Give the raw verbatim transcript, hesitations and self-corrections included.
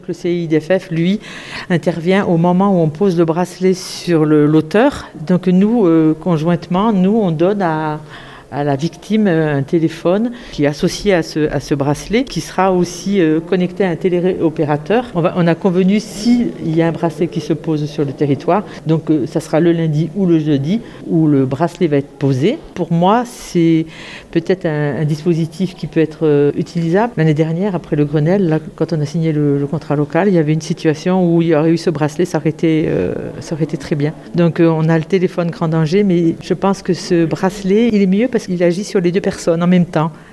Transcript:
Le C I D F F, lui, intervient au moment où on pose le bracelet sur le, l'auteur. Donc nous, euh, conjointement, nous, on donne à, à la victime un téléphone qui est associé à ce, à ce bracelet, qui sera aussi euh, connecté à un téléopérateur. On, va, on a convenu s'il y a un bracelet qui se pose sur le territoire, donc euh, ça sera le lundi ou le jeudi où le bracelet va être posé. Pour moi, c'est peut-être un, un dispositif qui peut être euh, utilisable. L'année dernière, après le Grenelle, là, quand on a signé le, le contrat local, il y avait une situation où il y aurait eu ce bracelet, ça aurait été, euh, ça aurait été très bien. Donc euh, on a le téléphone grand danger, mais je pense que ce bracelet, il est mieux parce qu'il agit sur les deux personnes en même temps.